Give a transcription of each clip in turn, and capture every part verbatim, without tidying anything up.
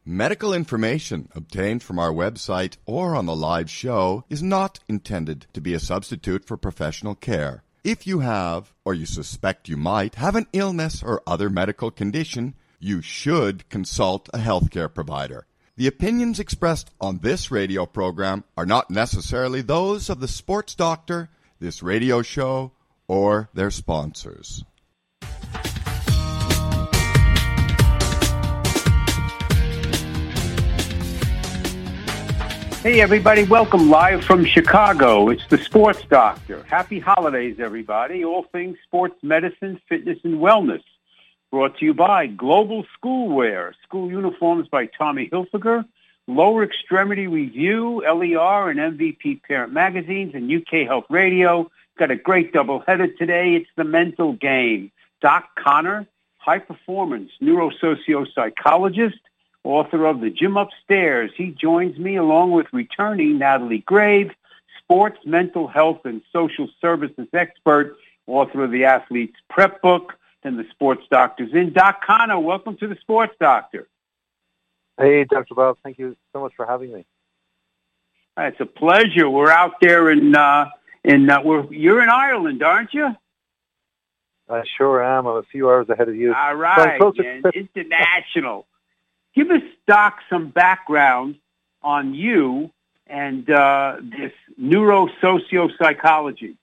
Medical information obtained from our website or on the live show is not intended to be a substitute for professional care. If you have, or you suspect you might, have an illness or other medical condition, you should consult a healthcare provider. The opinions expressed on this radio program are not necessarily those of the sports doctor, this radio show, or their sponsors. Hey everybody, welcome live from Chicago. It's the Sports Doctor. Happy holidays everybody. All things sports medicine, fitness, and wellness. Brought to you by Global Schoolwear, school uniforms by Tommy Hilfiger, Lower Extremity Review, L E R, and M V P Parent Magazines, and U K Health Radio. Got a great doubleheader today. It's the mental game. Doc Connor, high performance neurosociopsychologist, author of The Gym Upstairs. He joins me along with returning Natalie Grave, sports, mental health, and social services expert, author of the Athlete's Prep Book, and the Sports Doctor's in. Doc Connor, welcome to the Sports Doctor. Hey, Doctor Bob. Thank you so much for having me. It's a pleasure. We're out there in, uh, in uh, we're, you're in Ireland, aren't you? I sure am. I'm a few hours ahead of you. All right, man. International. Give us, Doc, some background on you and uh, this neurosociopsychology.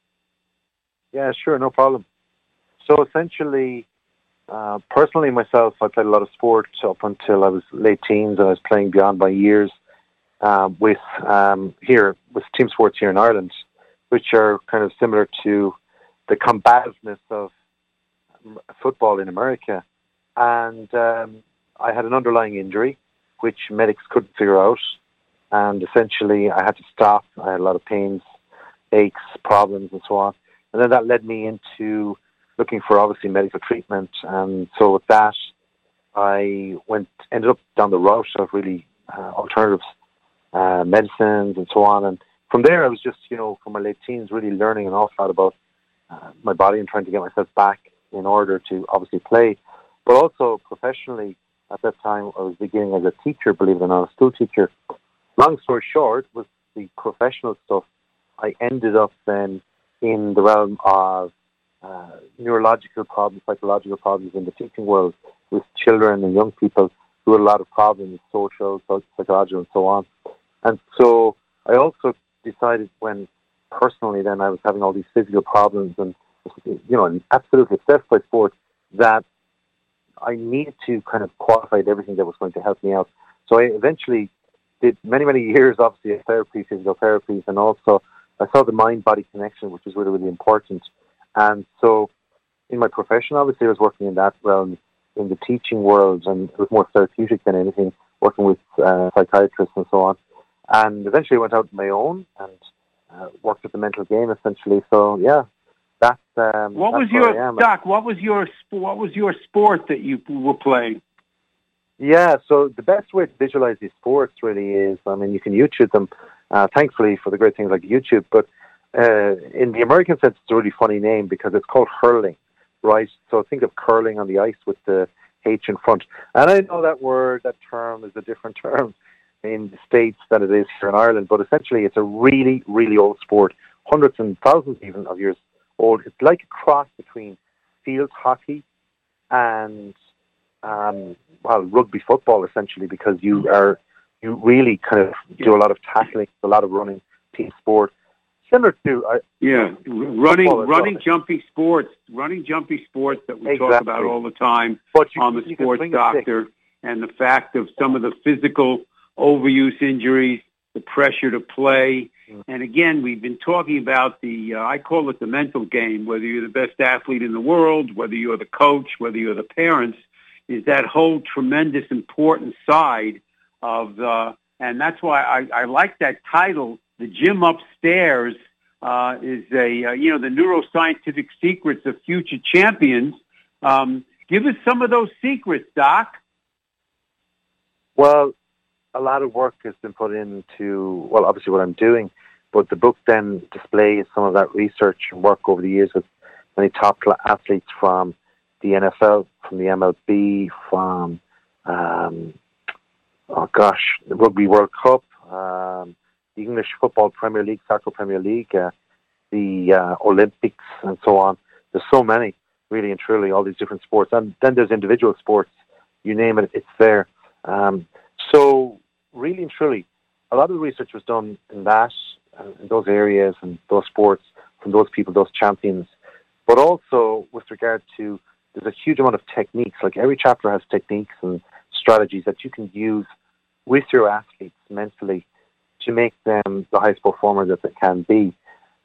Yeah, sure, no problem. So essentially, uh, personally myself, I played a lot of sport up until I was late teens, and I was playing beyond my years uh, with um, here with team sports here in Ireland, which are kind of similar to the combativeness of football in America. And um, I had an underlying injury, which medics couldn't figure out. And essentially, I had to stop. I had a lot of pains, aches, problems, and so on. And then that led me into looking for, obviously, medical treatment. And so with that, I went ended up down the route of really uh, alternatives, uh, medicines, and so on. And from there, I was just, you know, from my late teens, really learning an awful lot about uh, my body and trying to get myself back in order to obviously play. But also professionally, at that time, I was beginning as a teacher, believe it or not, a school teacher. Long story short, was the professional stuff. I ended up then in the realm of uh, neurological problems, psychological problems in the teaching world with children and young people who had a lot of problems, social, psychological, and so on. And so I also decided when personally then I was having all these physical problems and, you know, and absolutely obsessed by sport, that I needed to kind of qualify everything that was going to help me out. So I eventually did many, many years, obviously, of therapy, physical therapies, and also I saw the mind-body connection, which was really, really important. And so in my profession, obviously, I was working in that realm, in the teaching world, and it was more therapeutic than anything, working with uh, psychiatrists and so on. And eventually I went out on my own and uh, worked with the mental game, essentially. So, yeah. That's, um, what was that's your Doc? What was your what was your sport that you were playing? Yeah, so the best way to visualize these sports really is, I mean, you can YouTube them. Uh, thankfully for the great things like YouTube, but uh, in the American sense, it's a really funny name because it's called hurling, right? So think of curling on the ice with the H in front. And I know that word, that term, is a different term in the States than it is here in Ireland, but essentially it's a really, really old sport, hundreds and thousands even of years old. It's like a cross between field hockey and um, well, rugby football, essentially, because you are you really kind of do a lot of tackling, a lot of running, team sport, similar to uh, yeah, running, running, well. jumping sports, running, jumping sports that we exactly. talk about all the time you, on the Sports Doctor, and the fact of some of the physical overuse injuries, the pressure to play. And again, we've been talking about the, uh, I call it the mental game, whether you're the best athlete in the world, whether you're the coach, whether you're the parents, is that whole tremendous important side of, uh, and that's why I, I like that title, The Gym Upstairs, uh, is a, uh, you know, the neuroscientific secrets of future champions. Um, give us some of those secrets, Doc. Well, a lot of work has been put into, well, obviously what I'm doing, but the book then displays some of that research and work over the years with many top athletes from the N F L, from the M L B, from um, oh gosh, the Rugby World Cup, um, the English Football Premier League, Soccer Premier League, uh, the uh, Olympics, and so on. There's so many, really and truly, all these different sports. And then there's individual sports. You name it, it's there. Um, so, really and truly, a lot of the research was done in that, uh, in those areas and those sports, from those people, those champions. But also, with regard to, there's a huge amount of techniques. Like every chapter has techniques and strategies that you can use with your athletes mentally to make them the highest performer that they can be.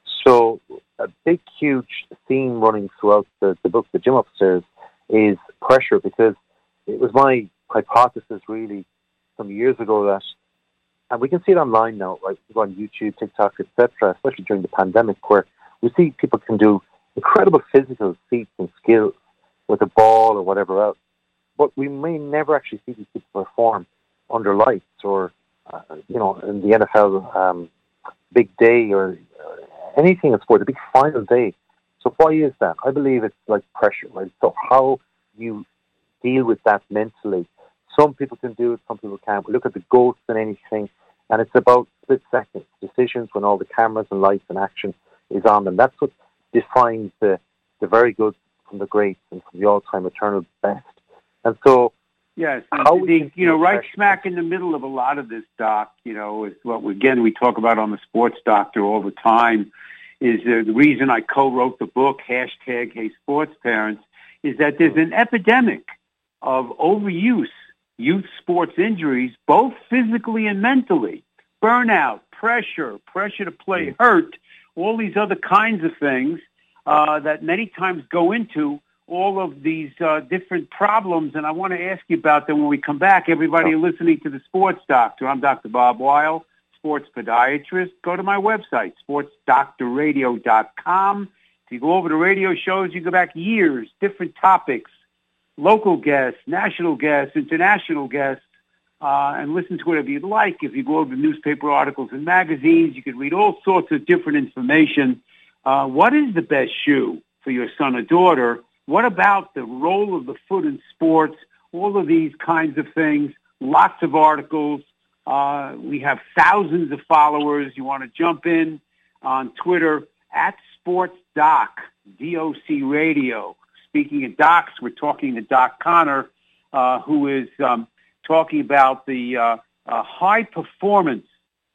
So a big, huge theme running throughout the, the book, The Gym Upstairs, is pressure, because it was my hypothesis really some years ago that, and we can see it online now, right? You go on YouTube, TikTok, et cetera, especially during the pandemic, where we see people can do incredible physical feats and skills with a ball or whatever else, but we may never actually see these people perform under lights or, uh, you know, in the N F L um, big day or uh, anything in sport, a big final day. So why is that? I believe it's like pressure, right? So how you deal with that mentally. Some people can do it, some people can't. We look at the GOATs and anything, and it's about split seconds decisions when all the cameras and lights and action is on them. That's what defines the, the very good from the greats and from the all-time eternal best. And so, yes, how the, you know, right smack in the middle of a lot of this, Doc, you know, is what, we, again, we talk about on the Sports Doctor all the time, is uh, the reason I co-wrote the book, hashtag Hey Sports Parents, is that there's an epidemic of overuse, youth sports injuries, both physically and mentally, burnout, pressure, pressure to play hurt, all these other kinds of things uh, that many times go into all of these uh, different problems. And I want to ask you about them when we come back. Everybody listening to the Sports Doctor, I'm Doctor Bob Weil, sports podiatrist. Go to my website, sports doctor radio dot com. If you go over to radio shows, you go back years, different topics, local guests, national guests, international guests, uh, and listen to whatever you'd like. If you go over to newspaper articles and magazines, you can read all sorts of different information. Uh, what is the best shoe for your son or daughter? What about the role of the foot in sports? All of these kinds of things, lots of articles. Uh, we have thousands of followers. You want to jump in on Twitter at SportsDoc, D O C Radio. Speaking of docs, we're talking to Doc Connor, uh, who is um, talking about the uh, uh, high performance,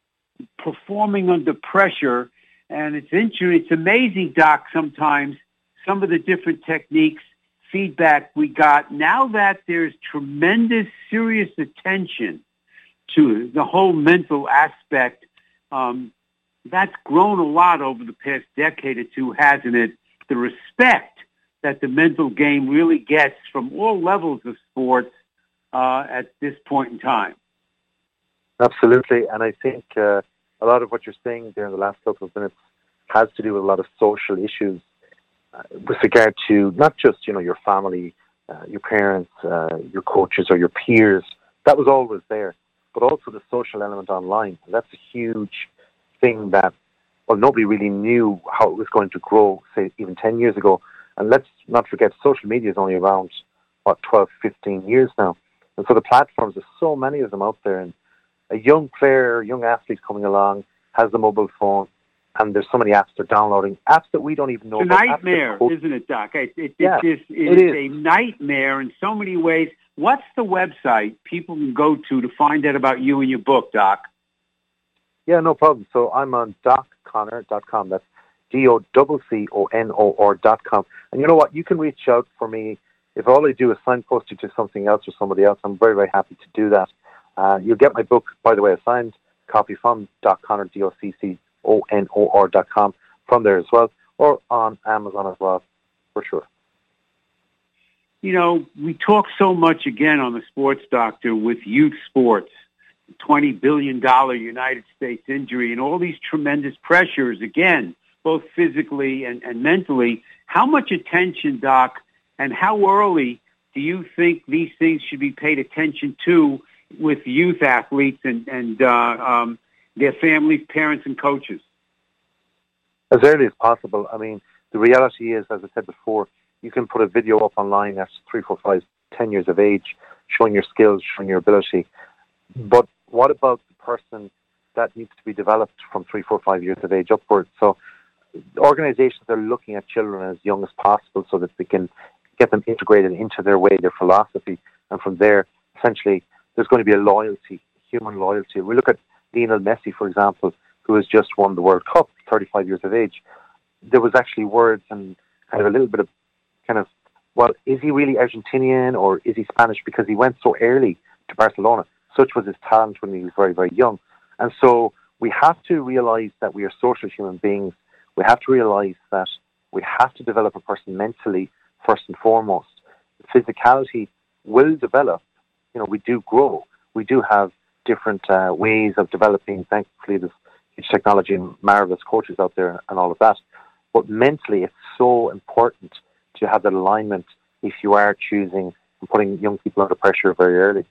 performing under pressure. And it's interesting, it's amazing, Doc, sometimes some of the different techniques, feedback we got. Now that there's tremendous, serious attention to the whole mental aspect, um, that's grown a lot over the past decade or two, hasn't it? The respect that the mental game really gets from all levels of sports uh, at this point in time. Absolutely. And I think uh, a lot of what you're saying there in the last couple of minutes has to do with a lot of social issues uh, with regard to not just, you know, your family, uh, your parents, uh, your coaches or your peers. That was always there. But also the social element online. That's a huge thing that, well, nobody really knew how it was going to grow, say, even ten years ago. And let's not forget, social media is only around, what, twelve, fifteen years now. And so the platforms, there's so many of them out there. And a young player, young athlete coming along, has the mobile phone, and there's so many apps they're downloading, apps that we don't even know about. It's a nightmare, isn't it, Doc? It, it, yeah, it, just, it, it is a nightmare in so many ways. What's the website people can go to to find out about you and your book, Doc? Yeah, no problem. So I'm on doc connor dot com. That's D O C C O N O R dot com. And you know what? You can reach out for me. If all I do is signpost you to something else or somebody else, I'm very, very happy to do that. Uh, you'll get my book, by the way, a signed copy from Doc Connor, D O C C O N O R dot com, from there as well, or on Amazon as well, for sure. You know, we talk so much, again, on the Sports Doctor with youth sports, twenty billion dollars United States injury, and all these tremendous pressures, again, both physically and, and mentally. How much attention, Doc, and how early do you think these things should be paid attention to with youth athletes and, and uh, um, their families, parents, and coaches? As early as possible. I mean, the reality is, as I said before, you can put a video up online after three, four, five, ten years of age, showing your skills, showing your ability. But what about the person that needs to be developed from three, four, five years of age upwards? So organizations are looking at children as young as possible so that they can get them integrated into their way, their philosophy, and from there, essentially, there's going to be a loyalty, human loyalty. We look at Lionel Messi, for example, who has just won the World Cup, thirty-five years of age. There was actually words and kind of a little bit of kind of, well, is he really Argentinian or is he Spanish? Because he went so early to Barcelona. Such was his talent when he was very, very young. And so we have to realize that we are social human beings. We have to realize that we have to develop a person mentally first and foremost. Physicality will develop. You know, we do grow. We do have different uh, ways of developing. Thankfully, there's huge technology and marvelous coaches out there and all of that. But mentally, it's so important to have that alignment if you are choosing and putting young people under pressure very early.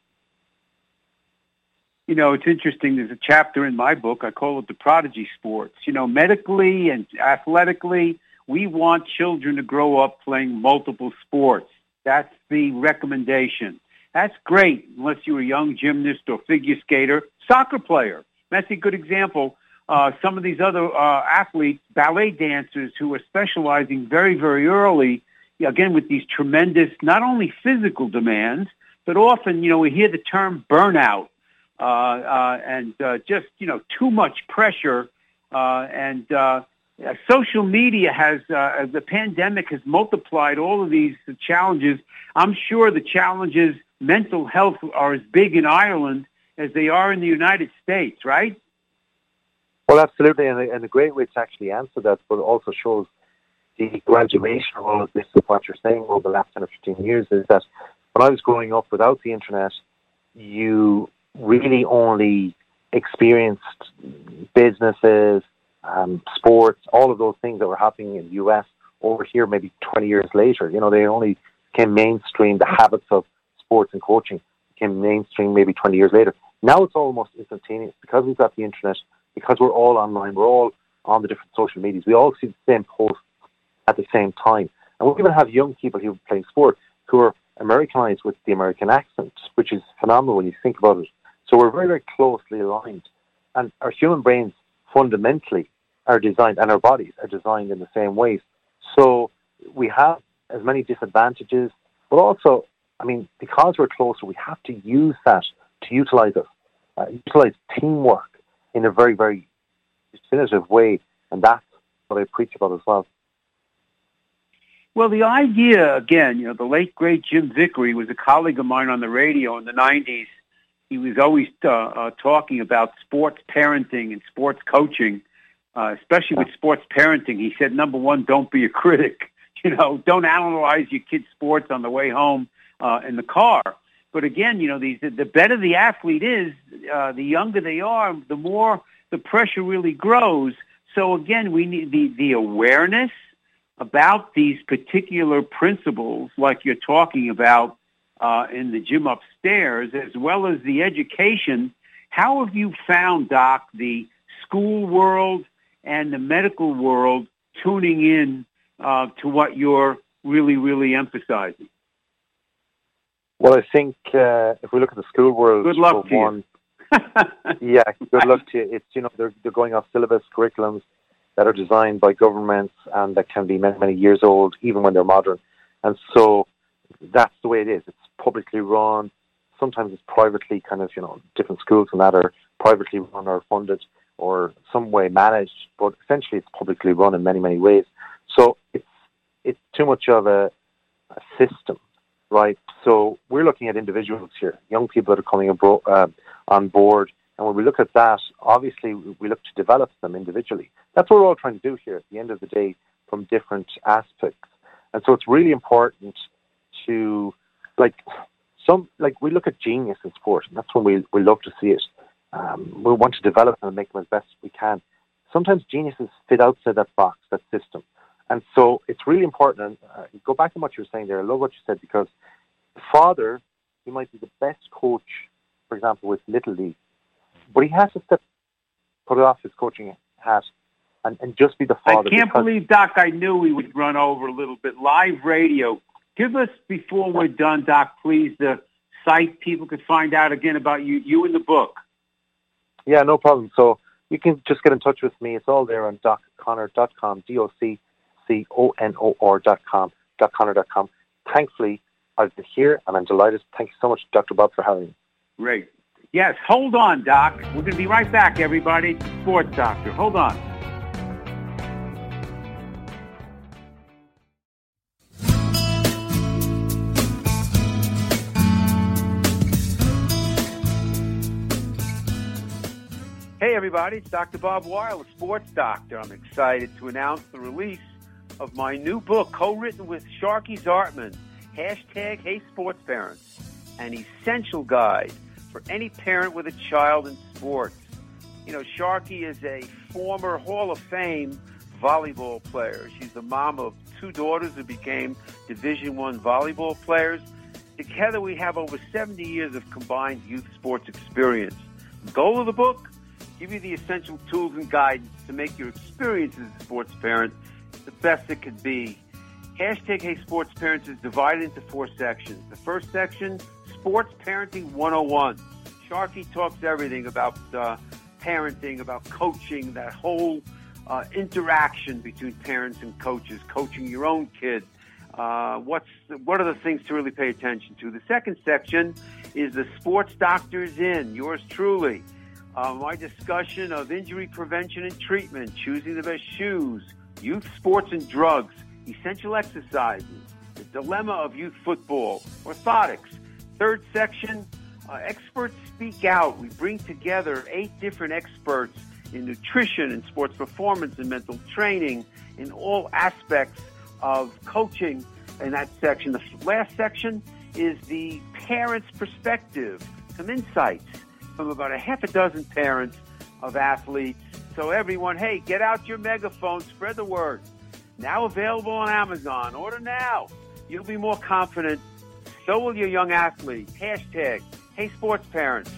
You know, it's interesting. There's a chapter in my book. I call it the prodigy sports. You know, medically and athletically, we want children to grow up playing multiple sports. That's the recommendation. That's great unless you're a young gymnast or figure skater, soccer player. That's a good example. Uh, some of these other uh, athletes, ballet dancers who are specializing very, very early, again, with these tremendous, not only physical demands, but often, you know, we hear the term burnout uh, uh, and uh, just, you know, too much pressure. Uh, and uh, social media has, uh, the pandemic has multiplied all of these challenges. I'm sure the challenges, mental health, are as big in Ireland as they are in the United States, right? Well, absolutely, and a, and a great way to actually answer that, but it also shows the graduation of all of this, of what you're saying over the last ten or fifteen years, is that when I was growing up without the internet, you really only experienced businesses, um, sports, all of those things that were happening in the U S over here maybe twenty years later. You know, they only came mainstream, the habits of sports and coaching became mainstream maybe twenty years later. Now it's almost instantaneous because we've got the internet. Because we're all online, we're all on the different social medias. We all see the same posts at the same time. And we even have young people who are playing sport who are Americanized with the American accent, which is phenomenal when you think about it. So we're very, very closely aligned. And our human brains fundamentally are designed, and our bodies are designed in the same ways. So we have as many disadvantages, but also, I mean, because we're closer, we have to use that to utilize it, uh, utilize teamwork in a very, very definitive way, and that's what I preach about as well. Well, the idea, again, you know, the late, great Jim Vickery was a colleague of mine on the radio in the nineties. He was always uh, uh, talking about sports parenting and sports coaching, uh, especially with sports parenting. He said, number one, don't be a critic. You know, don't analyze your kids' sports on the way home uh, in the car. But again, you know, the, the better the athlete is, uh, the younger they are, the more the pressure really grows. So again, we need the, the awareness about these particular principles, like you're talking about uh, in the gym upstairs, as well as the education. How have you found, Doc, the school world and the medical world tuning in uh, to what you're really, really emphasizing? Well, I think uh, if we look at the school world, good luck to one, you. yeah, good luck to you. It's, you know, they're they're going off syllabus curriculums that are designed by governments and that can be many, many years old, even when they're modern. And so that's the way it is. It's publicly run. Sometimes it's privately kind of, you know, different schools and that are privately run or funded or some way managed, but essentially it's publicly run in many, many ways. So it's it's too much of a, a system. Right, so we're looking at individuals here, young people that are coming abro- uh, on board, and when we look at that, obviously we look to develop them individually. That's what we're all trying to do here at the end of the day from different aspects. And so it's really important to, like, some, like we look at genius in sport, and that's when we, we love to see it. Um, we want to develop them and make them as best as we can. Sometimes geniuses fit outside that box, that system. And so it's really important, and uh, go back to what you were saying there. I love what you said, because the father, he might be the best coach, for example, with Little League, but he has to step, put off his coaching hat and, and just be the father. I can't believe, Doc, I knew we would run over a little bit. Live radio. Give us, before we're done, Doc, please, the site people could find out again about you, you and the book? Yeah, no problem. So you can just get in touch with me. It's all there on doc connor dot com, D O C C O N O R dot com, doc connor dot com. Thankfully, I've been here, and I'm delighted. Thank you so much, Doctor Bob, for having me. Great. Yes, hold on, Doc. We're going to be right back, everybody. Sports Doctor. Hold on. Hey, everybody. It's Doctor Bob Weil, a sports doctor. I'm excited to announce the release of my new book, co-written with Sharky Zartman, hashtag Hey Sports Parents, an essential guide for any parent with a child in sports. You know, Sharky is a former Hall of Fame volleyball player. She's the mom of two daughters who became Division One volleyball players. Together, we have over seventy years of combined youth sports experience. The goal of the book? Give you the essential tools and guidance to make your experience as a sports parent the best it could be. Hashtag Hey Sports Parents is divided into four sections. The first section, Sports Parenting one oh one. Sharky talks everything about uh, parenting, about coaching, that whole uh, interaction between parents and coaches, coaching your own kid. Uh, what's what are the things to really pay attention to? The second section is the Sports Doctor's In, yours truly. Uh, my discussion of injury prevention and treatment, choosing the best shoes, youth sports and drugs, essential exercises, the dilemma of youth football, orthotics. Third section, uh, experts speak out. We bring together eight different experts in nutrition and sports performance and mental training in all aspects of coaching in that section. The last section is the parent's perspective, some insights from about a half a dozen parents of athletes. So everyone, hey, get out your megaphone, spread the word. Now available on Amazon. Order now. You'll be more confident. So will your young athlete. Hashtag Hey Sports Parents.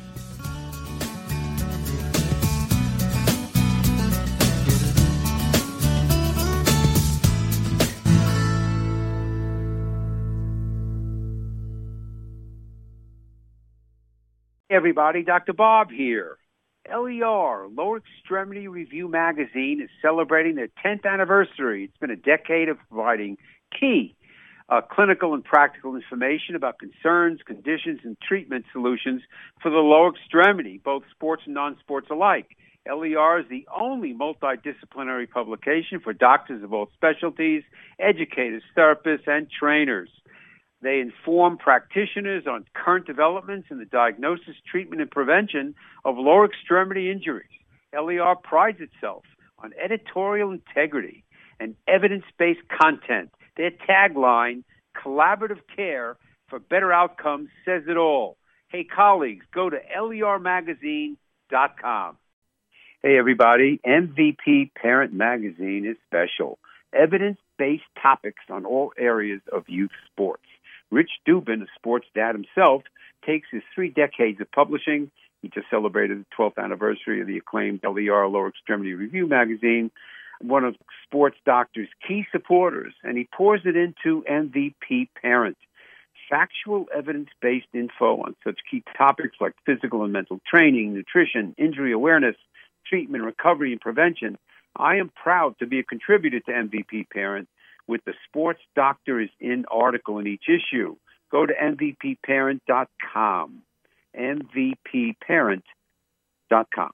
Hey everybody, Doctor Bob here. L E R, Lower Extremity Review Magazine, is celebrating their tenth anniversary. It's been a decade of providing key uh, clinical and practical information about concerns, conditions, and treatment solutions for the lower extremity, both sports and non-sports alike. L E R is the only multidisciplinary publication for doctors of all specialties, educators, therapists, and trainers. They inform practitioners on current developments in the diagnosis, treatment, and prevention of lower extremity injuries. L E R prides itself on editorial integrity and evidence-based content. Their tagline, collaborative care for better outcomes, says it all. Hey, colleagues, go to L E R magazine dot com. Hey, everybody, M V P Parent Magazine is special. Evidence-based topics on all areas of youth sports. Rich Dubin, a sports dad himself, takes his three decades of publishing. He just celebrated the twelfth anniversary of the acclaimed L E R Lower Extremity Review magazine, one of Sports Doctor's key supporters, and he pours it into M V P Parent. Factual, evidence-based info on such key topics like physical and mental training, nutrition, injury awareness, treatment, recovery, and prevention. I am proud to be a contributor to M V P Parent with the Sports Doctor is In article in each issue. Go to M V P parent dot com. M V P parent dot com.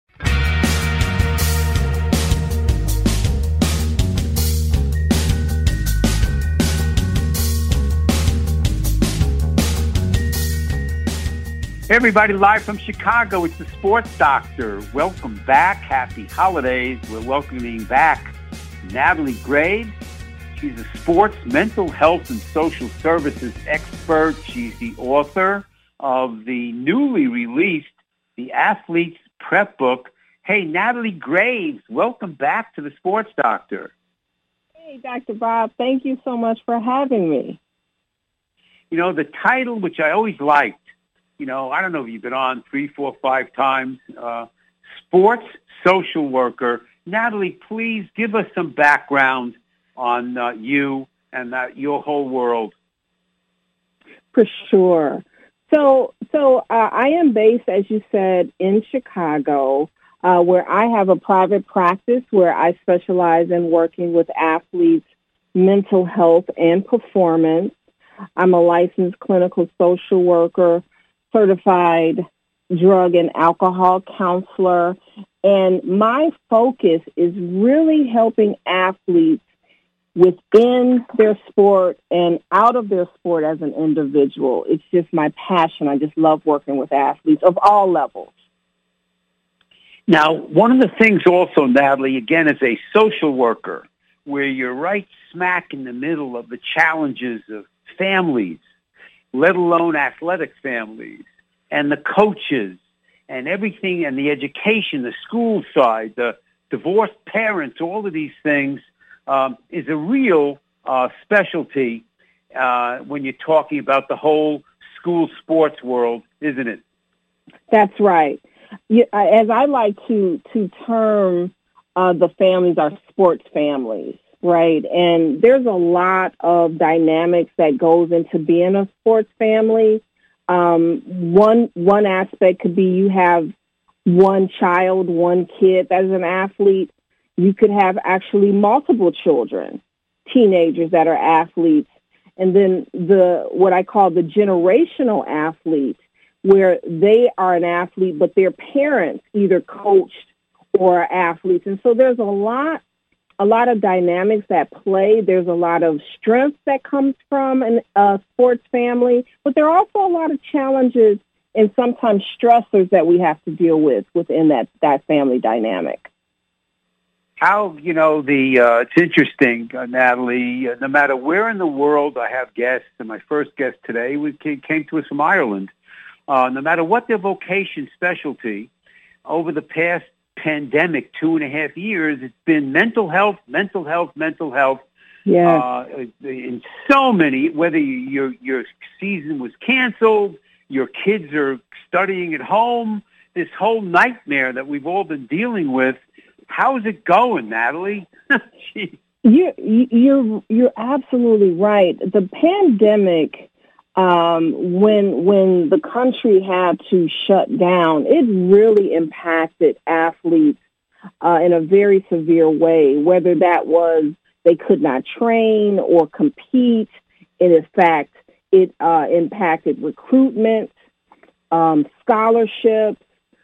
Hey everybody, live from Chicago, it's the Sports Doctor. Welcome back. Happy holidays. We're welcoming back Natalie Graves. She's a sports, mental health, and social services expert. She's the author of the newly released The Athlete's Prep Book. Hey, Natalie Graves, welcome back to the Sports Doctor. Hey, Doctor Bob, thank you so much for having me. You know, the title, which I always liked, you know, I don't know if you've been on three, four, five times, uh, sports social worker. Natalie, please give us some background on uh, you and uh, your whole world. For sure. So, so uh, I am based, as you said, in Chicago, uh, where I have a private practice where I specialize in working with athletes, mental health, and performance. I'm a licensed clinical social worker, certified drug and alcohol counselor, and my focus is really helping athletes within their sport and out of their sport as an individual. It's just my passion. I just love working with athletes of all levels. Now, one of the things also, Natalie, again, as a social worker, where you're right smack in the middle of the challenges of families, let alone athletic families, and the coaches, and everything, and the education, the school side, the divorced parents, all of these things, um, is a real uh, specialty uh, when you're talking about the whole school sports world, isn't it? That's right. You, as I like to to term uh, the families, are sports families, right? And there's a lot of dynamics that goes into being a sports family. Um, one one aspect could be you have one child, one kid as an athlete. You could have actually multiple children, teenagers that are athletes, and then the what I call the generational athlete, where they are an athlete, but their parents either coached or are athletes. And so there's a lot, a lot of dynamics that play. There's a lot of strength that comes from a uh, sports family, but there are also a lot of challenges and sometimes stressors that we have to deal with within that, that family dynamic. How, you know, the uh, it's interesting, uh, Natalie, uh, no matter where in the world I have guests, and my first guest today we came, came to us from Ireland, uh, no matter what their vocation specialty, over the past pandemic, two and a half years, it's been mental health, mental health, mental health. Yeah. Uh, in so many, whether your your season was canceled, your kids are studying at home, this whole nightmare that we've all been dealing with. How's it going, Natalie? you, you're you're absolutely right. The pandemic, um, when when the country had to shut down, it really impacted athletes uh, in a very severe way. Whether that was they could not train or compete, and in fact, it uh, impacted recruitment, um, scholarships.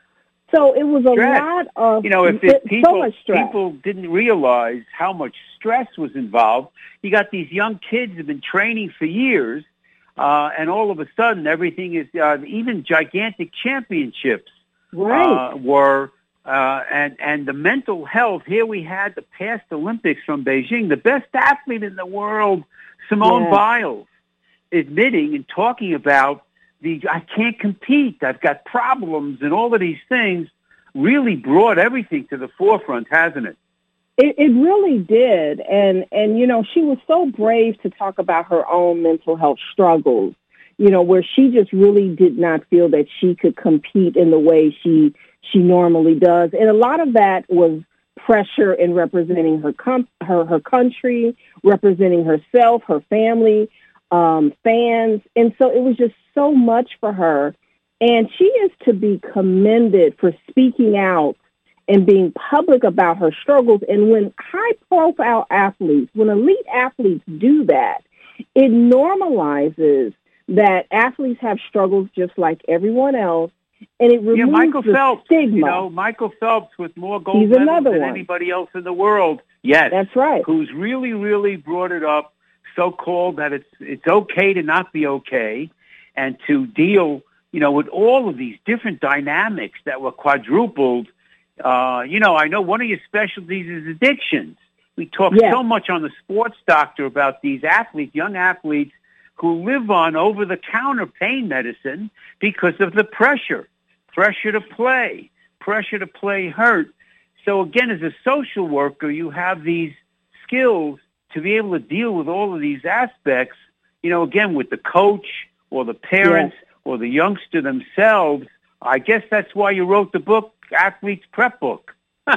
So it was a stress. lot of, you know, if it, people, so much stress. People didn't realize how much stress was involved. You got these young kids who have been training for years, uh, and all of a sudden everything is, uh, even gigantic championships right. uh, were, uh, and, and the mental health. Here we had the past Olympics from Beijing, the best athlete in the world, Simone yes. Biles, admitting and talking about, The, I can't compete. I've got problems, and all of these things really brought everything to the forefront, hasn't it? It, it really did, and and you know she was so brave to talk about her own mental health struggles. You know, where she just really did not feel that she could compete in the way she she normally does, and a lot of that was pressure in representing her com- her her country, representing herself, her family. Um, fans. And so it was just so much for her. And she is to be commended for speaking out and being public about her struggles. And when high-profile athletes, when elite athletes do that, it normalizes that athletes have struggles just like everyone else. And it removes yeah, Michael the Phelps, stigma. You know, Michael Phelps with more gold He's medals another than one. anybody else in the world. Yes. That's right. Who's really, really brought it up, so-called that it's it's okay to not be okay, and to deal, you know, with all of these different dynamics that were quadrupled. Uh, you know, I know one of your specialties is addictions. We talk yes. so much on the Sports Doctor about these athletes, young athletes, who live on over-the-counter pain medicine because of the pressure, pressure to play, pressure to play hurt. So again, as a social worker, you have these skills to be able to deal with all of these aspects, you know, again, with the coach or the parents yes. or the youngster themselves. I guess that's why you wrote the book, Athlete's Prep Book.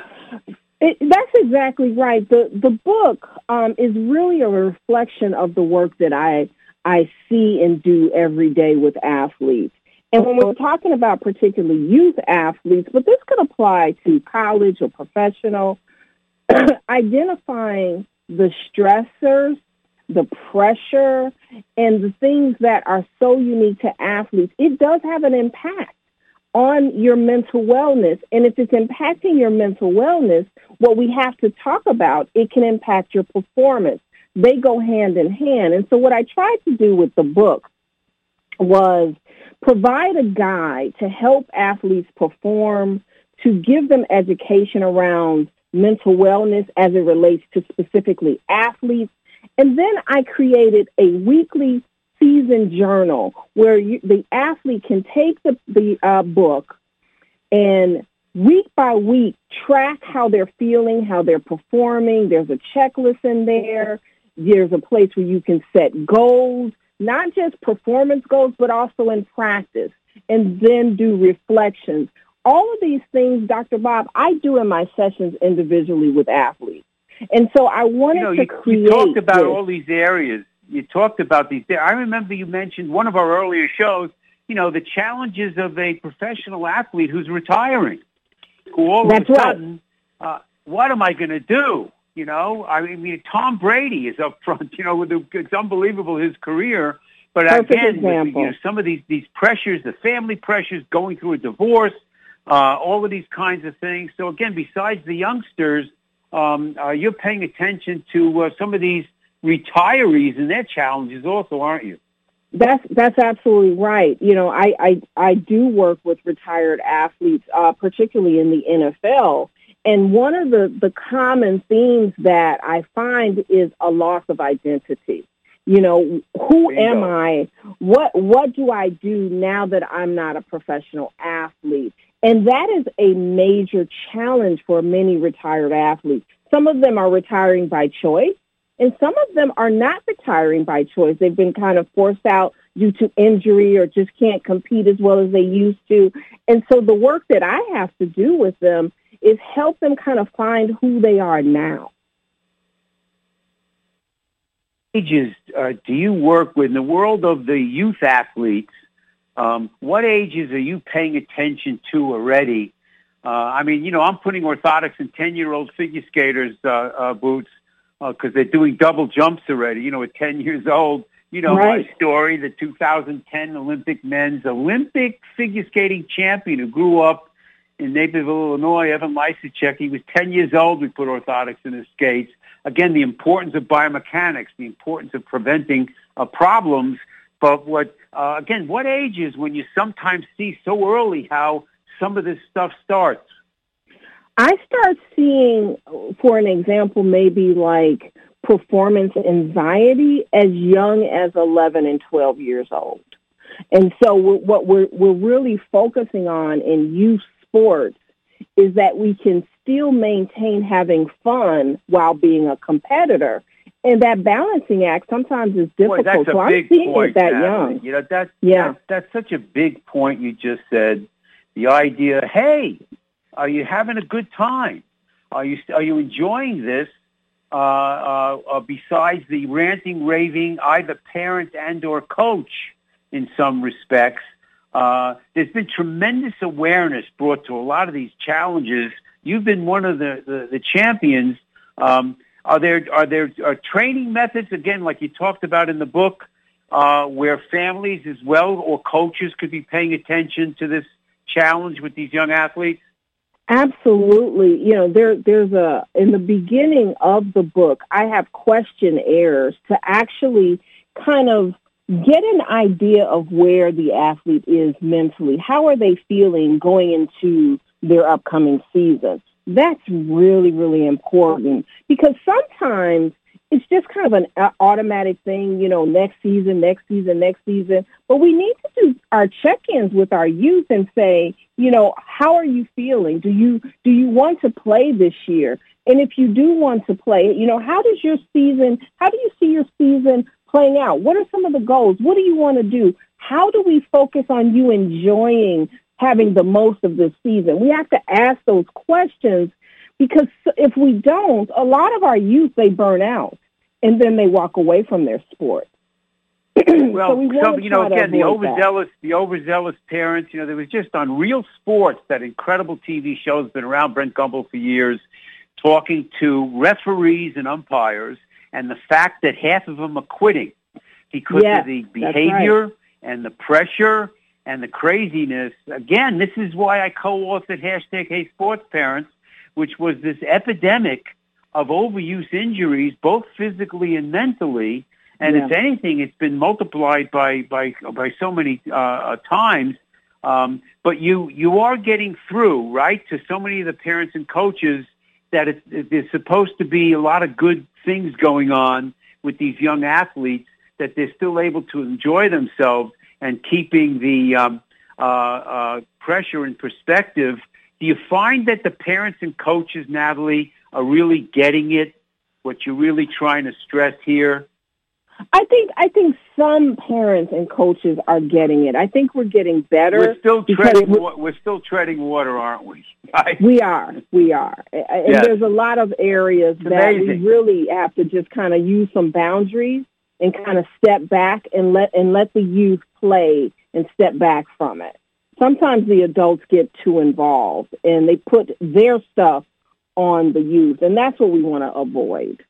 it, that's exactly right. The the book um, is really a reflection of the work that I I see and do every day with athletes. And when we're talking about particularly youth athletes, but this could apply to college or professional, identifying the stressors, the pressure, and the things that are so unique to athletes, it does have an impact on your mental wellness. And if it's impacting your mental wellness, what we have to talk about, it can impact your performance. They go hand in hand. And so what I tried to do with the book was provide a guide to help athletes perform, to give them education around mental wellness as it relates to specifically athletes. And then I created a weekly season journal where you, the athlete can take the, the uh, book and week by week track how they're feeling, how they're performing. There's a checklist in there. There's a place where you can set goals, not just performance goals, but also in practice, and then do reflections. All of these things, Doctor Bob, I do in my sessions individually with athletes. And so I wanted you know, to you, create you talked about this. all these areas. You talked about these. I remember you mentioned one of our earlier shows, you know, the challenges of a professional athlete who's retiring, who all That's of a right. sudden, uh, what am I going to do? You know, I mean, Tom Brady is up front, you know, with the, it's unbelievable his career. But Perfect again, with, example. you know, some of these, these pressures, the family pressures, going through a divorce, uh, all of these kinds of things. So again, besides the youngsters, um, uh, you're paying attention to uh, some of these retirees and their challenges also, aren't you? That's that's absolutely right. You know, I, I, I do work with retired athletes, uh, particularly in the N F L. And one of the, the common themes that I find is a loss of identity. You know, who Bingo. am I? What what do I do now that I'm not a professional athlete? And that is a major challenge for many retired athletes. Some of them are retiring by choice, and some of them are not retiring by choice. They've been kind of forced out due to injury or just can't compete as well as they used to. And so the work that I have to do with them is help them kind of find who they are now. Ages uh, do you work with in the world of the youth athletes? Um, what ages are you paying attention to already? Uh, I mean, you know, I'm putting orthotics in ten-year-old figure skaters' uh, uh, boots because uh, they're doing double jumps already. You know, at ten years old, you know Right. my story, the two thousand ten Olympic men's Olympic figure skating champion who grew up in Naperville, Illinois, Evan Lysacek. He was ten years old. We put orthotics in his skates. Again, the importance of biomechanics, the importance of preventing uh, problems. But what, uh, again, what ages when you sometimes see so early how some of this stuff starts? I start seeing, for an example, maybe like performance anxiety as young as eleven and twelve years old. And so what we're, we're really focusing on in youth sports is that we can still maintain having fun while being a competitor. And that balancing act sometimes is difficult. Boy, that's a so big I'm seeing point, it that Natalie. young. You know, that, Yeah. that, that's such a big point you just said. The idea, hey, are you having a good time? Are you are you enjoying this? Uh, uh, uh, besides the ranting, raving, either parent and or coach in some respects, uh, there's been tremendous awareness brought to a lot of these challenges. You've been one of the, the, the champions. Um, are there are there are training methods, again, like you talked about in the book, uh, where families as well or coaches could be paying attention to this challenge with these young athletes? Absolutely. You know, there, there's a, in the beginning of the book, I have questionnaires to actually kind of get an idea of where the athlete is mentally. How are they feeling going into their upcoming season? That's really, really important because sometimes it's just kind of an automatic thing, you know, next season, next season, next season. But we need to do our check-ins with our youth and say, you know, how are you feeling? Do you do you want to play this year? And if you do want to play, you know, how does your season, how do you see your season playing out? What are some of the goals? What do you want to do? How do we focus on you enjoying having the most of this season? We have to ask those questions because if we don't, a lot of our youth, they burn out and then they walk away from their sport. Well, so we want some, to you know, try to again, the avoid that. overzealous, the overzealous parents. You know, there was just on Real Sports, that incredible T V show has been around, Brent Gumbel, for years, talking to referees and umpires, and the fact that half of them are quitting because Yes, of the that's behavior right. and the pressure and the craziness. Again, this is why I co-authored hashtag Hey Sports Parents, which was this epidemic of overuse injuries, both physically and mentally. And Yeah. if anything, it's been multiplied by by by so many uh, times. Um, but you you are getting through, right, to so many of the parents and coaches that it's, there's supposed to be a lot of good things going on with these young athletes, that they're still able to enjoy themselves and keeping the um, uh, uh, pressure in perspective. Do you find that the parents and coaches, Natalie, are really getting it, what you're really trying to stress here? I think I think some parents and coaches are getting it. I think we're getting better. We're still because treading. we- wa- We're still treading water, aren't we? Right? We are, we are, and Yes. there's a lot of areas It's that amazing. we really have to just kind of use some boundaries and kind of step back and let and let the youth play and step back from it. Sometimes the adults get too involved and they put their stuff on the youth, and that's what we want to avoid.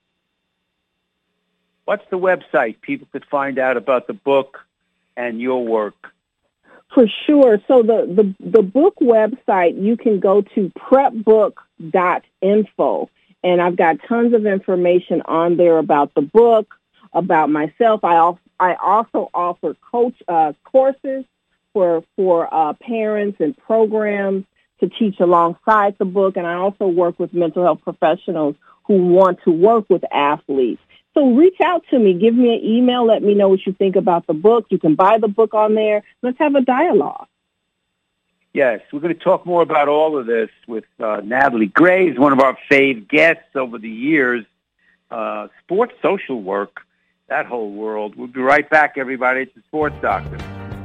What's the website people could find out about the book and your work? For sure. So the, the, the book website, you can go to prep book dot info, and I've got tons of information on there about the book, about myself. I also, I also offer coach uh, courses for for uh, parents and programs to teach alongside the book, and I also work with mental health professionals who want to work with athletes. So reach out to me. Give me an email. Let me know what you think about the book. You can buy the book on there. Let's have a dialogue. Yes, we're going to talk more about all of this with uh, Natalie Graves, one of our fave guests over the years. Uh, sports social work, that whole world. We'll be right back, everybody. It's the Sports Doctor.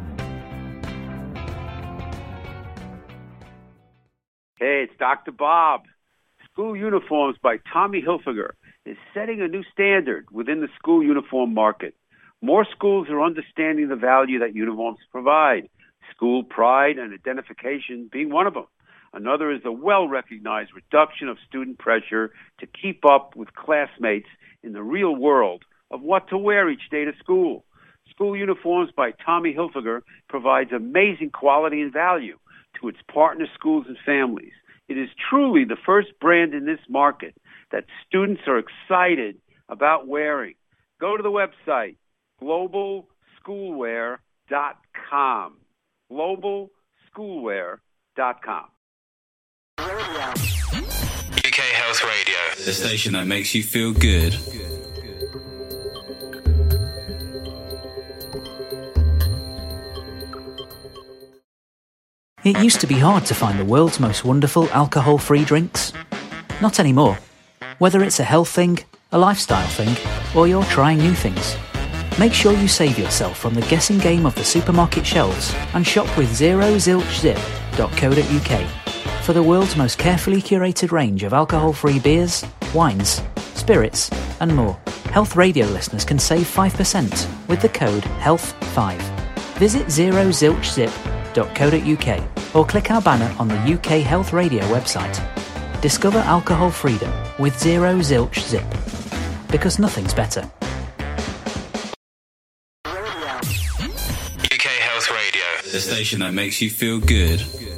Hey, it's Doctor Bob. School Uniforms by Tommy Hilfiger is setting a new standard within the school uniform market. More schools are understanding the value that uniforms provide, school pride and identification being one of them. Another is the well-recognized reduction of student pressure to keep up with classmates in the real world of what to wear each day to school. School Uniforms by Tommy Hilfiger provides amazing quality and value to its partner schools and families. It is truly the first brand in this market that students are excited about wearing. Go to the website, global schoolwear dot com. global schoolwear dot com. U K Health Radio, the station that makes you feel good. It used to be hard to find the world's most wonderful alcohol-free drinks. Not anymore. Whether it's a health thing, a lifestyle thing, or you're trying new things, make sure you save yourself from the guessing game of the supermarket shelves and shop with zero zilch zip dot co dot uk for the world's most carefully curated range of alcohol-free beers, wines, spirits, and more. Health Radio listeners can save five percent with the code health five. Visit zero zilch zip dot co dot uk or click our banner on the U K Health Radio website. Discover alcohol freedom with Zero Zilch Zip, because nothing's better. U K Health Radio, the station that makes you feel good.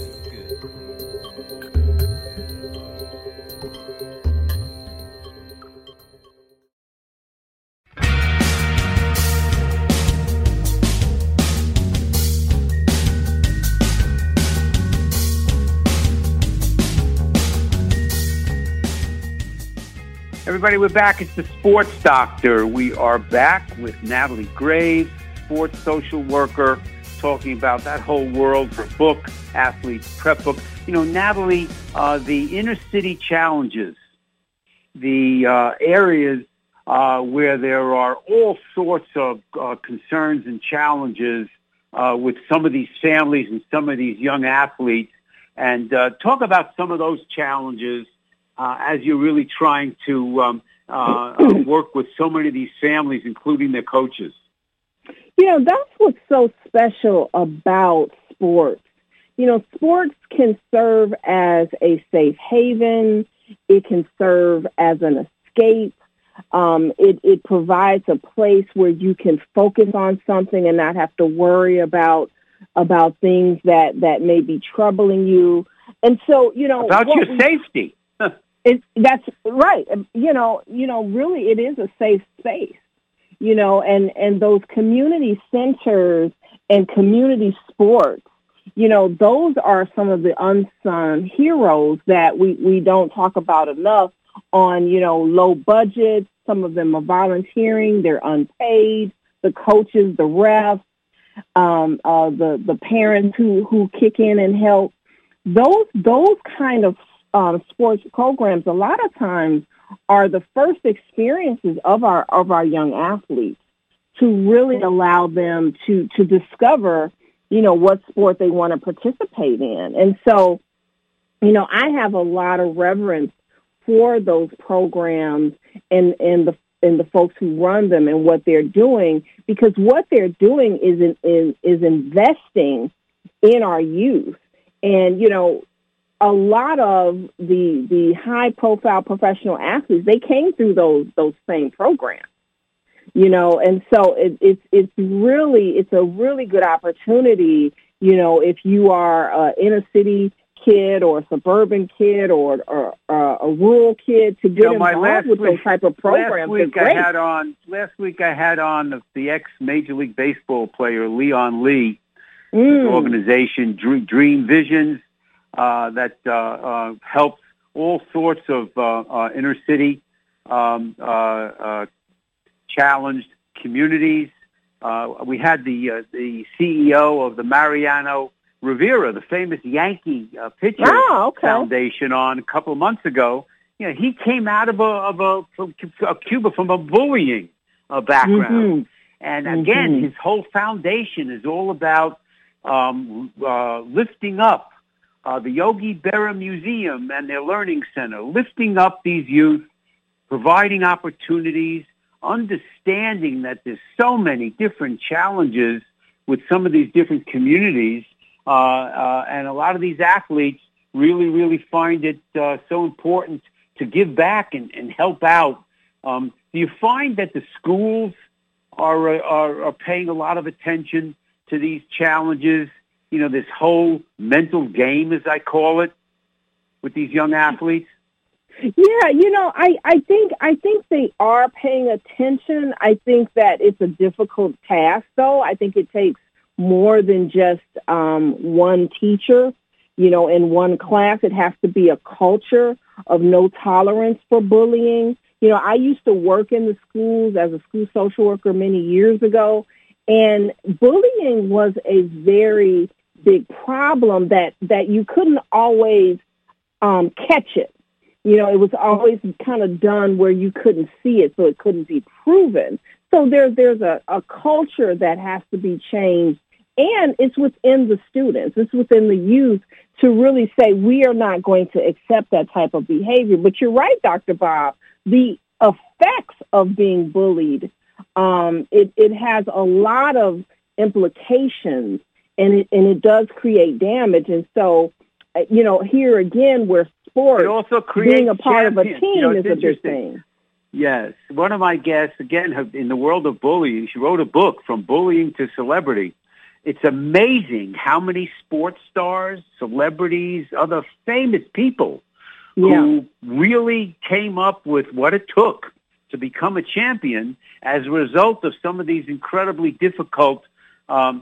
Everybody, we're back. It's the Sports Doctor. We are back with Natalie Graves, sports social worker, talking about that whole world for book, athletes, prep book. You know, Natalie, uh, the inner city challenges, the uh, areas uh, where there are all sorts of uh, concerns and challenges uh, with some of these families and some of these young athletes, and uh, talk about some of those challenges Uh, as you're really trying to um, uh, uh, work with so many of these families, including their coaches. You know, that's what's so special about sports. You know, sports can serve as a safe haven. It can serve as an escape. Um, it, it provides a place where you can focus on something and not have to worry about about things that, that may be troubling you. And so, you know, about your we, safety. it, that's right. You know, you know, really, it is a safe space. You know, and, and those community centers and community sports, you know, those are some of the unsung heroes that we, we don't talk about enough on, you know, low budget. Some of them are volunteering. They're unpaid. The coaches, the refs, um, uh, the, the parents who, who kick in and help. Those, those kind of um, sports programs a lot of times are the first experiences of our, of our young athletes to really allow them to, to discover, you know, what sport they want to participate in. And so, you know, I have a lot of reverence for those programs and, and the and the folks who run them and what they're doing, because what they're doing is in, is, is investing in our youth. And, you know, a lot of the the high profile professional athletes, they came through those those same programs. You know, and so it, it's it's really it's a really good opportunity. You know, if you are an inner city kid or a suburban kid or, or uh, a rural kid, to get you know, involved with week, those type of programs. Last week great. I had on last week I had on the, the ex Major League Baseball player Leon Lee, mm. his organization Dream, Dream Visions uh, that uh, uh, helps all sorts of uh, uh, inner city um, uh, uh, challenged communities. Uh, we had the uh, the C E O of the Mariano Rivera, the famous Yankee uh, pitcher oh, okay. foundation, on a couple of months ago. You know, he came out of a of a, from a Cuba from a bullying uh, background, mm-hmm. and mm-hmm. again, his whole foundation is all about um, uh, lifting up uh, the Yogi Berra Museum and their learning center, lifting up these youth, providing opportunities, understanding that there's so many different challenges with some of these different communities. Uh, uh, and a lot of these athletes really, really find it uh, so important to give back and, and help out. Um, do you find that the schools are, are are paying a lot of attention to these challenges? You know, this whole mental game, as I call it, with these young athletes. Yeah, you know, I, I think I think they are paying attention. I think that it's a difficult task, though. I think it takes more than just um, one teacher, you know, in one class. It has to be a culture of no tolerance for bullying. You know, I used to work in the schools as a school social worker many years ago, and bullying was a very big problem that, that you couldn't always um, catch it. You know, it was always kind of done where you couldn't see it, so it couldn't be proven. So there, there's a, a culture that has to be changed. And it's within the students, it's within the youth to really say we are not going to accept that type of behavior. But you're right, Doctor Bob, the effects of being bullied, um, it, it has a lot of implications, and it, and it does create damage. And so, you know, here again, where sports, it also creates being a part champions. of a team you know, is a big thing. Yes. One of my guests, again, in the world of bullying, she wrote a book, From Bullying to Celebrity. It's amazing how many sports stars, celebrities, other famous people yeah. who really came up with what it took to become a champion as a result of some of these incredibly difficult um,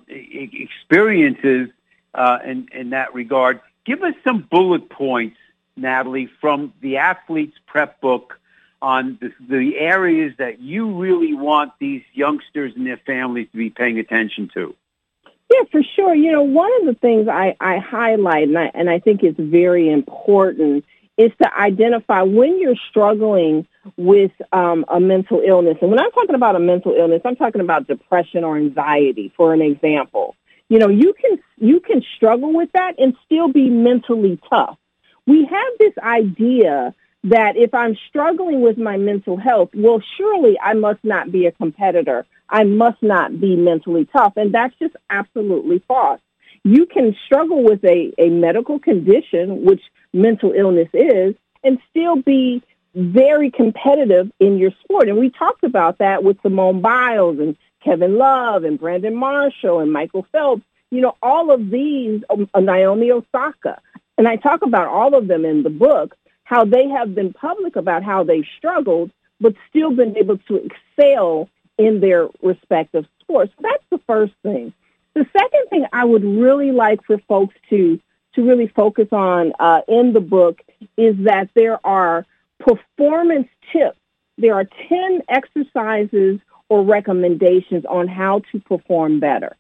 experiences uh, in, in that regard. Give us some bullet points, Natalie, from the Athlete's Prep book on the, the areas that you really want these youngsters and their families to be paying attention to. Yeah, for sure. You know, one of the things I, I highlight, and I, and I think is very important, is to identify when you're struggling with um, a mental illness. And when I'm talking about a mental illness, I'm talking about depression or anxiety, for an example. You know, you can you can struggle with that and still be mentally tough. We have this idea that if I'm struggling with my mental health, well, surely I must not be a competitor. I must not be mentally tough. And that's just absolutely false. You can struggle with a, a medical condition, which mental illness is, and still be very competitive in your sport. And we talked about that with Simone Biles and Kevin Love and Brandon Marshall and Michael Phelps. You know, all of these, um, Naomi Osaka. And I talk about all of them in the book, how they have been public about how they struggled, but still been able to excel in their respective sports. That's the first thing. The second thing I would really like for folks to, to really focus on uh, in the book is that there are performance tips. There are ten exercises or recommendations on how to perform better.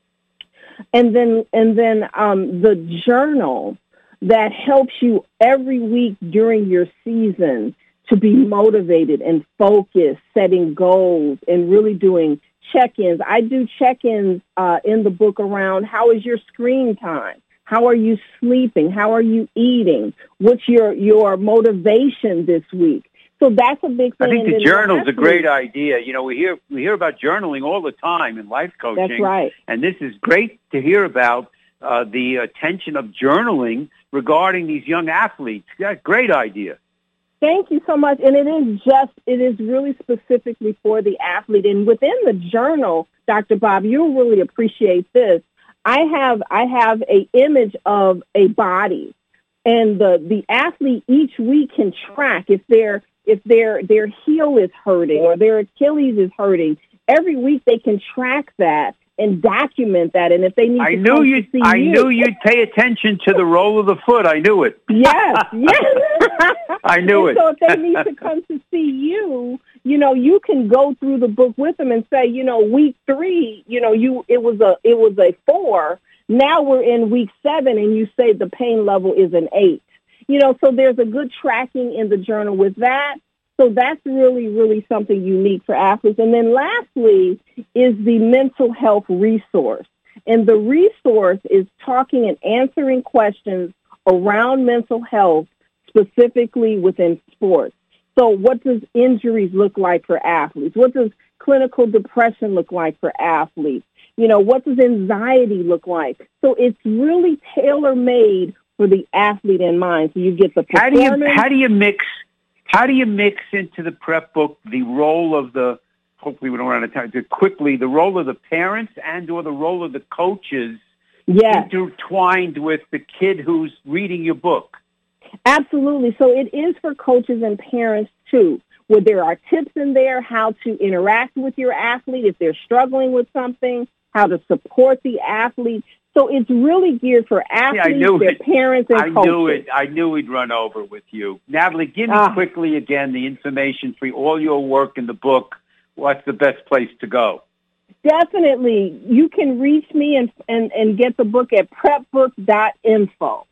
And then, and then um, the journal that helps you every week during your season to be motivated and focused, setting goals, and really doing check-ins. I do check-ins uh, in the book around how is your screen time? How are you sleeping? How are you eating? What's your, your motivation this week? So that's a big thing. I think the journal's a great idea. You know, we hear we hear about journaling all the time in life coaching. That's right. And this is great to hear about uh, the attention of journaling regarding these young athletes. Yeah, great idea. Thank you so much. And it is just, it is really specifically for the athlete. And within the journal, Doctor Bob, you'll really appreciate this. I have I have a image of a body, and the, the athlete each week can track if they're if their their heel is hurting or their Achilles is hurting. Every week they can track that and document that. And if they need I to knew come you'd, to see I you, knew you'd pay attention to the roll of the foot. I knew it. Yes, yes. I knew and it. So if they need to come to see you, you know, you can go through the book with them and say, you know, week three, you know, you it was a it was a four. Now we're in week seven, and you say the pain level is an eight. You know, so there's a good tracking in the journal with that. So that's really, really something unique for athletes. And then lastly is the mental health resource. And the resource is talking and answering questions around mental health, specifically within sports. So what does injuries look like for athletes? What does clinical depression look like for athletes? You know, what does anxiety look like? So it's really tailor-made for the athlete in mind. So you get the how performance. do you how do you mix how do you mix into the prep book the role of the hopefully we don't run out of time to quickly the role of the parents and or the role of the coaches yes. intertwined with the kid who's reading your book? Absolutely. So it is for coaches and parents too, where there are tips in there how to interact with your athlete if they're struggling with something, how to support the athlete. So it's really geared for athletes, yeah, their it. parents, and I coaches. knew it. I knew we'd run over with you. Natalie, give me Ah. quickly again the information for all your work in the book. What's the best place to go? Definitely. You can reach me and, and, and get the book at prep book dot info.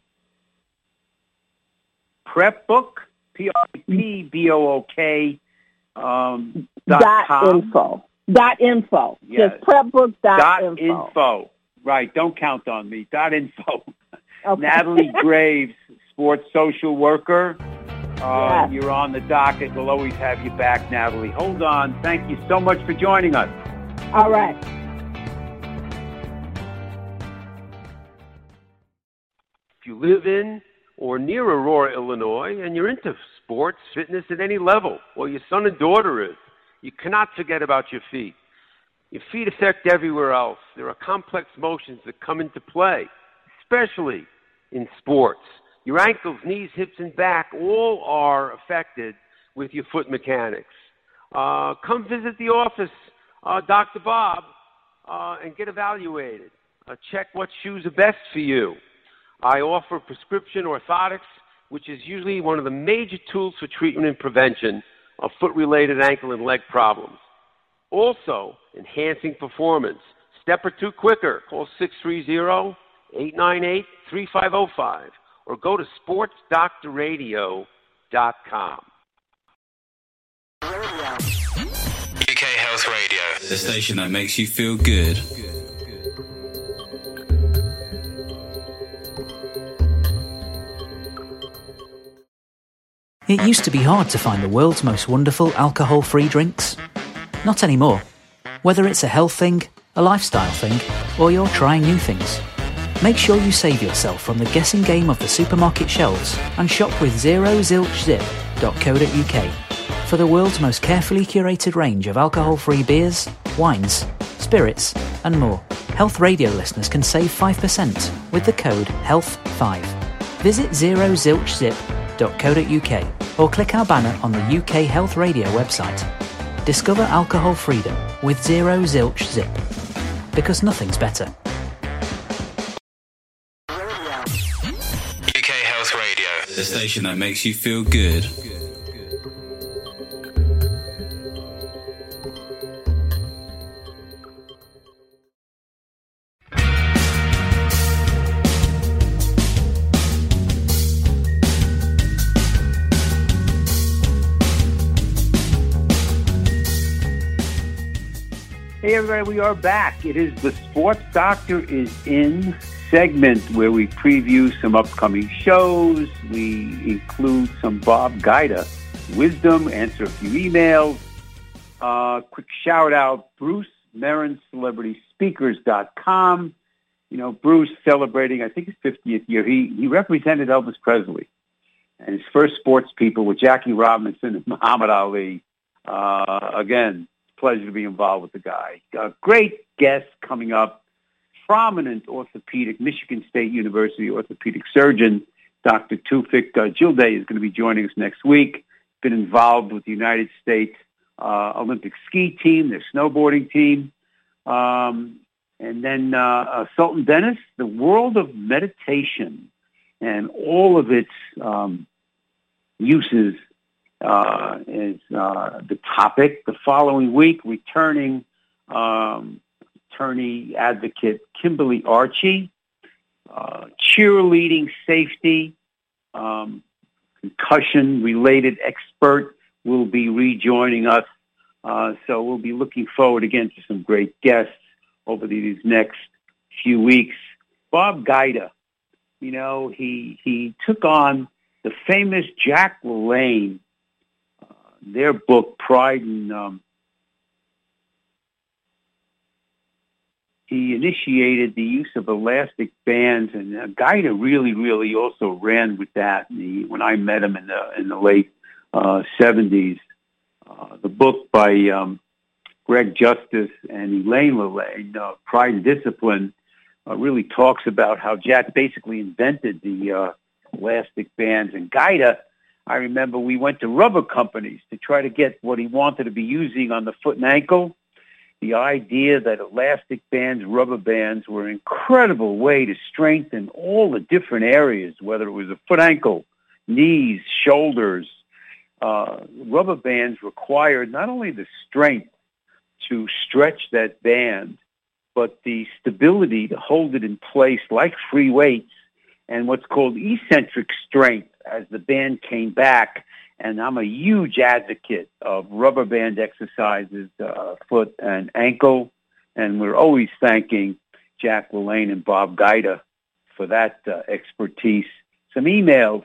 Prepbook, P R E P B O O K, um, dot, Dot com. info. Dot info. Yes. Just prepbook dot Dot info. info. Right. Don't count on me. Dot info. Okay. Natalie Graves, sports social worker. Uh, Yes. You're on the docket. We'll always have you back, Natalie. Hold on. Thank you so much for joining us. All right. If you live in or near Aurora, Illinois, and you're into sports, fitness at any level, or your son and daughter is, you cannot forget about your feet. Your feet affect everywhere else. There are complex motions that come into play, especially in sports. Your ankles, knees, hips, and back all are affected with your foot mechanics. Uh, come visit the office, uh, Doctor Bob, uh, and get evaluated. Uh, check what shoes are best for you. I offer prescription orthotics, which is usually one of the major tools for treatment and prevention of foot-related ankle and leg problems. Also, enhancing performance. Step or two quicker. Call six three zero, eight nine eight, three five zero five or go to sports doctor radio dot com. U K Health Radio, the station that makes you feel good. It used to be hard to find the world's most wonderful alcohol-free drinks. Not anymore. Whether it's a health thing, a lifestyle thing, or you're trying new things, make sure you save yourself from the guessing game of the supermarket shelves and shop with zero zilch zip dot co dot uk for the world's most carefully curated range of alcohol-free beers, wines, spirits, and more. Health Radio listeners can save five percent with the code health five. Visit zero zilch zip dot co dot uk or click our banner on the U K Health Radio website. Discover alcohol freedom with Zero Zilch Zip, because nothing's better. U K Health Radio, the station that makes you feel good. Hey everybody, we are back. It is the Sports Doctor is In segment where we preview some upcoming shows. We include some Bob Guida wisdom, answer a few emails. Uh, quick shout out, Bruce Marin, celebrity speakers dot com. You know, Bruce celebrating, I think, his fiftieth year. He he represented Elvis Presley. And his first sports people were Jackie Robinson and Muhammad Ali. Uh, again, pleasure to be involved with the guy. Uh, great guest coming up, prominent orthopedic, Michigan State University orthopedic surgeon, Doctor Tufik uh, Jilday is going to be joining us next week. Been involved with the United States uh, Olympic ski team, their snowboarding team. Um, and then uh, uh, Sultan Dennis, the world of meditation and all of its um, uses Uh, is uh, the topic. The following week, returning um, attorney advocate Kimberly Archie, uh, cheerleading safety, um, concussion-related expert will be rejoining us. Uh, so we'll be looking forward again to some great guests over these next few weeks. Bob Guida, you know, he he took on the famous Jack LaLanne. Their book, Pride and um, he initiated the use of elastic bands, and uh, Guida really, really also ran with that. And he, when I met him in the in the late uh, seventies, uh, the book by um, Greg Justice and Elaine LaLanne, uh, Pride and Discipline, uh, really talks about how Jack basically invented the uh, elastic bands. And Guida, I remember we went to rubber companies to try to get what he wanted to be using on the foot and ankle. The idea that elastic bands, rubber bands, were an incredible way to strengthen all the different areas, whether it was a foot, ankle, knees, shoulders. Uh, rubber bands required not only the strength to stretch that band, but the stability to hold it in place like free weights, and what's called eccentric strength as the band came back. And I'm a huge advocate of rubber band exercises, uh, foot and ankle. And we're always thanking Jack LaLanne and Bob Guida for that uh, expertise. Some emails.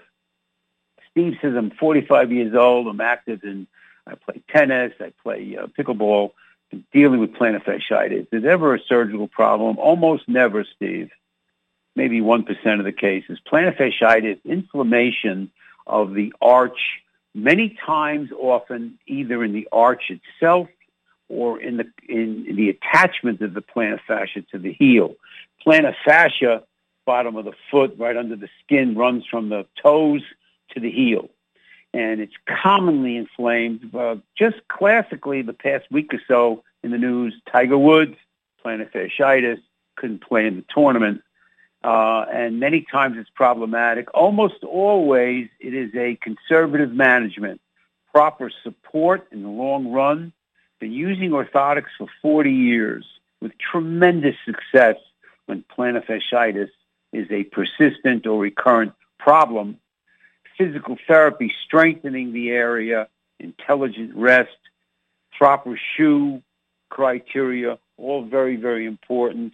Steve says, I'm forty-five years old. I'm active in, I play tennis. I play uh, pickleball. I'm dealing with plantar fasciitis. Is there ever a surgical problem? Almost never, Steve. Maybe one percent of the cases. Plantar fasciitis, inflammation of the arch, many times often either in the arch itself or in the in the attachment of the plantar fascia to the heel. Plantar fascia, bottom of the foot, right under the skin, runs from the toes to the heel. And it's commonly inflamed. Uh, just classically, the past week or so in the news, Tiger Woods, plantar fasciitis, couldn't play in the tournament. Uh, and many times it's problematic. Almost always it is a conservative management, proper support in the long run. Been using orthotics for forty years with tremendous success when plantar fasciitis is a persistent or recurrent problem. Physical therapy, strengthening the area, intelligent rest, proper shoe criteria, all very, very important.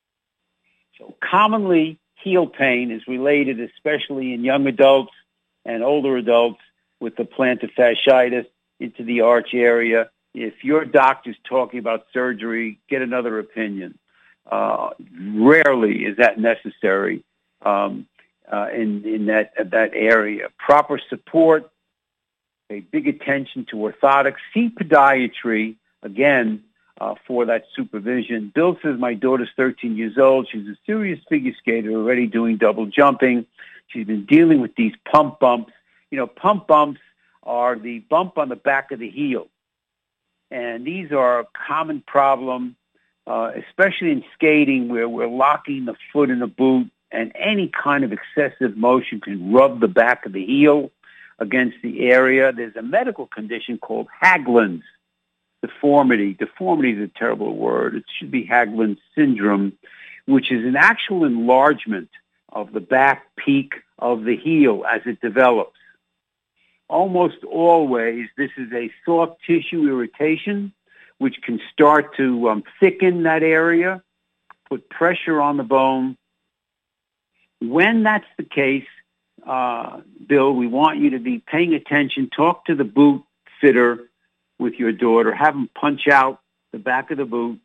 So commonly, heel pain is related, especially in young adults and older adults, with the plantar fasciitis into the arch area. If your doctor's talking about surgery, get another opinion. Uh, rarely is that necessary um, uh, in, in that, that area. Proper support, pay big attention to orthotics, see podiatry, again, uh, for that supervision. Bill says, my daughter's thirteen years old. She's a serious figure skater, already doing double jumping. She's been dealing with these pump bumps. You know, pump bumps are the bump on the back of the heel. And these are a common problem, uh, especially in skating where we're locking the foot in a boot, and any kind of excessive motion can rub the back of the heel against the area. There's a medical condition called Haglund's deformity. Deformity is a terrible word. It should be Haglund's syndrome, which is an actual enlargement of the back peak of the heel as it develops. Almost always, this is a soft tissue irritation, which can start to um, thicken that area, put pressure on the bone. When that's the case, uh, Bill, we want you to be paying attention. Talk to the boot fitter with your daughter. Have them punch out the back of the boot.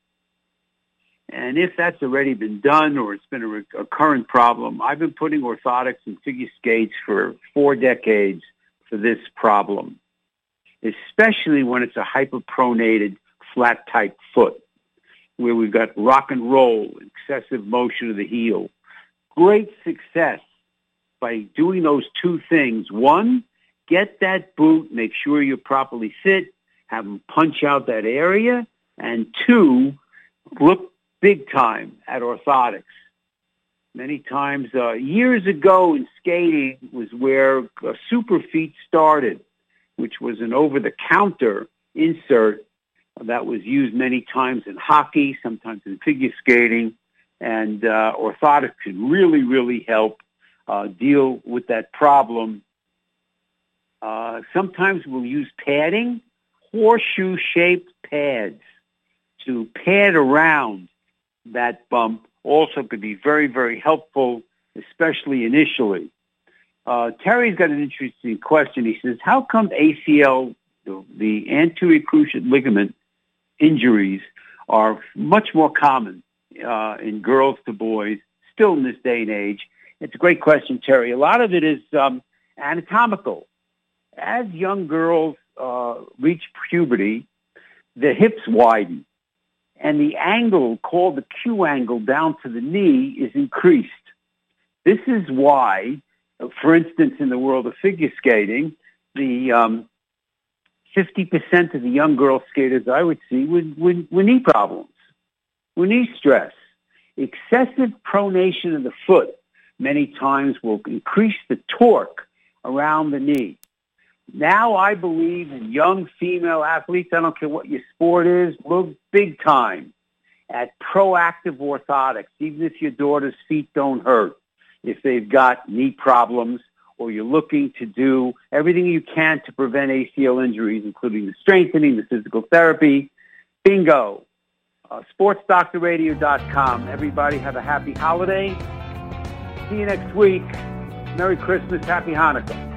And if that's already been done or it's been a recurrent problem, I've been putting orthotics in figure skates for four decades for this problem, especially when it's a hyperpronated flat type foot where we've got rock and roll, excessive motion of the heel. Great success by doing those two things. One, get that boot, make sure you properly fit, have them punch out that area. And two, look big time at orthotics. Many times, uh, years ago in skating was where uh, Superfeet started, which was an over-the-counter insert that was used many times in hockey, sometimes in figure skating, and uh, orthotics can really, really help uh, deal with that problem. Uh, sometimes we'll use padding, horseshoe-shaped pads to pad around that bump. Also could be very, very helpful, especially initially. Uh, Terry's got an interesting question. He says, how come A C L, the, the anterior cruciate ligament injuries, are much more common uh, in girls to boys, still in this day and age? It's a great question, Terry. A lot of it is um, anatomical. As young girls uh, reach puberty, the hips widen, and the angle called the Q angle down to the knee is increased. This is why, for instance, in the world of figure skating, the um, fifty percent of the young girl skaters I would see with, with, with knee problems, with knee stress. Excessive pronation of the foot many times will increase the torque around the knee. Now I believe in young female athletes, I don't care what your sport is, look big time at proactive orthotics, even if your daughter's feet don't hurt, if they've got knee problems, or you're looking to do everything you can to prevent A C L injuries, including the strengthening, the physical therapy. Bingo. Uh, sports doctor radio dot com. Everybody have a happy holiday. See you next week. Merry Christmas. Happy Hanukkah.